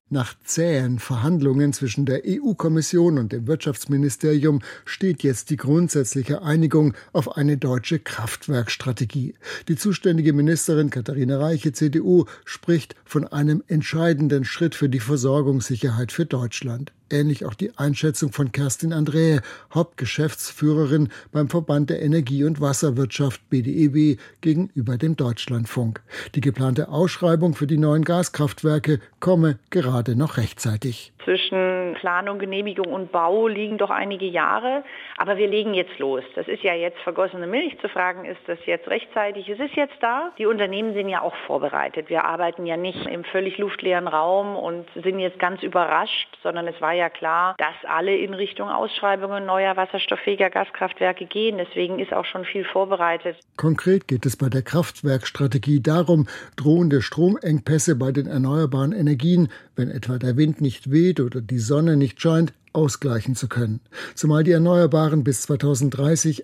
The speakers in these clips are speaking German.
Nach zähen Verhandlungen zwischen der EU-Kommission und dem Wirtschaftsministerium steht jetzt die grundsätzliche Einigung auf eine deutsche Kraftwerkstrategie. Die zuständige Ministerin Katharina Reiche, CDU, spricht von einem entscheidenden Schritt für die Versorgungssicherheit für Deutschland. Ähnlich auch die Einschätzung von Kerstin Andräe, Hauptgeschäftsführerin beim Verband der Energie- und Wasserwirtschaft BDEW gegenüber dem Deutschlandfunk. Die geplante Ausschreibung für die neuen Gaskraftwerke komme gerade noch rechtzeitig. Zwischen Planung, Genehmigung und Bau liegen doch einige Jahre, aber wir legen jetzt los. Das ist ja jetzt vergossene Milch. Zu fragen, ist das jetzt rechtzeitig? Es ist jetzt da. Die Unternehmen sind ja auch vorbereitet. Wir arbeiten ja nicht im völlig luftleeren Raum und sind jetzt ganz überrascht, sondern es war ja klar, dass alle in Richtung Ausschreibungen neuer wasserstofffähiger Gaskraftwerke gehen. Deswegen ist auch schon viel vorbereitet. Konkret geht es bei der Kraftwerkstrategie darum, drohende Stromengpässe bei den erneuerbaren Energien, wenn etwa der Wind nicht weht oder die Sonne nicht scheint, ausgleichen zu können. Zumal die Erneuerbaren bis 2030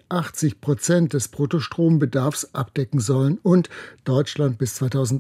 80% des Bruttostrombedarfs abdecken sollen und Deutschland bis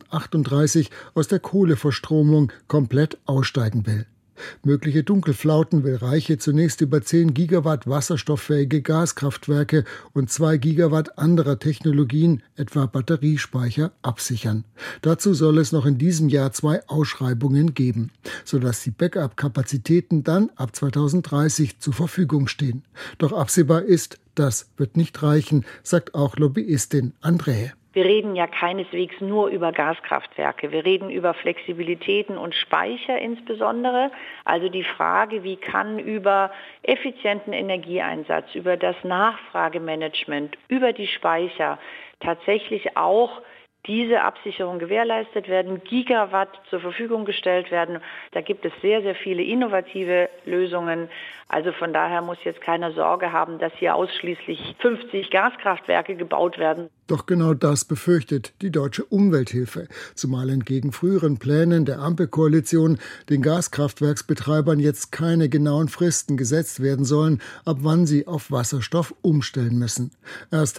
2038 aus der Kohleverstromung komplett aussteigen will. Mögliche Dunkelflauten will Reiche zunächst über 10 Gigawatt wasserstofffähige Gaskraftwerke und 2 Gigawatt anderer Technologien, etwa Batteriespeicher, absichern. Dazu soll es noch in diesem Jahr 2 Ausschreibungen geben, sodass die Backup-Kapazitäten dann ab 2030 zur Verfügung stehen. Doch absehbar ist, das wird nicht reichen, sagt auch Lobbyistin Andräe. Wir reden ja keineswegs nur über Gaskraftwerke. Wir reden über Flexibilitäten und Speicher insbesondere. Also die Frage, wie kann über effizienten Energieeinsatz, über das Nachfragemanagement, über die Speicher tatsächlich auch diese Absicherung gewährleistet werden, Gigawatt zur Verfügung gestellt werden. Da gibt es sehr, sehr viele innovative Lösungen. Also von daher muss jetzt keiner Sorge haben, dass hier ausschließlich 50 Gaskraftwerke gebaut werden. Doch genau das befürchtet die Deutsche Umwelthilfe, zumal entgegen früheren Plänen der Ampelkoalition den Gaskraftwerksbetreibern jetzt keine genauen Fristen gesetzt werden sollen, ab wann sie auf Wasserstoff umstellen müssen. Erst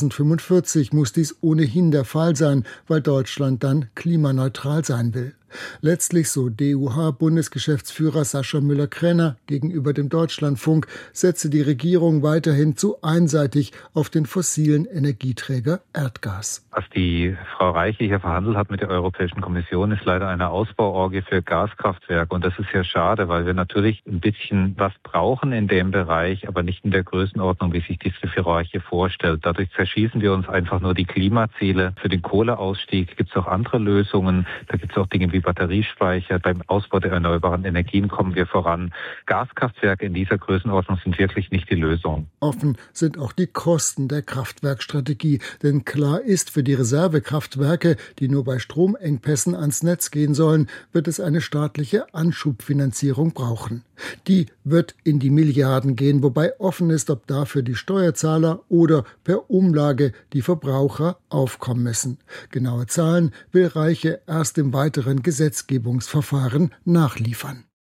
2045 muss dies ohnehin der Fall sein, weil Deutschland dann klimaneutral sein will. Letztlich, so DUH-Bundesgeschäftsführer Sascha Müller-Krenner gegenüber dem Deutschlandfunk, setze die Regierung weiterhin zu einseitig auf den fossilen Energieträger Erdgas. Was die Frau Reiche hier verhandelt hat mit der Europäischen Kommission, ist leider eine Ausbauorgie für Gaskraftwerke. Und das ist ja schade, weil wir natürlich ein bisschen was brauchen in dem Bereich, aber nicht in der Größenordnung, wie sich diese Frau Reiche vorstellt. Dadurch zerschießen wir uns einfach nur die Klimaziele. Für den Kohleausstieg gibt es auch andere Lösungen. Da gibt es auch Dinge wie Batteriespeicher. Beim Ausbau der erneuerbaren Energien kommen wir voran. Gaskraftwerke in dieser Größenordnung sind wirklich nicht die Lösung. Offen sind auch die Kosten der Kraftwerkstrategie. Denn klar ist, für die Reservekraftwerke, die nur bei Stromengpässen ans Netz gehen sollen, wird es eine staatliche Anschubfinanzierung brauchen. Die wird in die Milliarden gehen, wobei offen ist, ob dafür die Steuerzahler oder per Umlage die Verbraucher aufkommen müssen. Genaue Zahlen will Reiche erst im weiteren Gesetzgebungsverfahren nachliefern.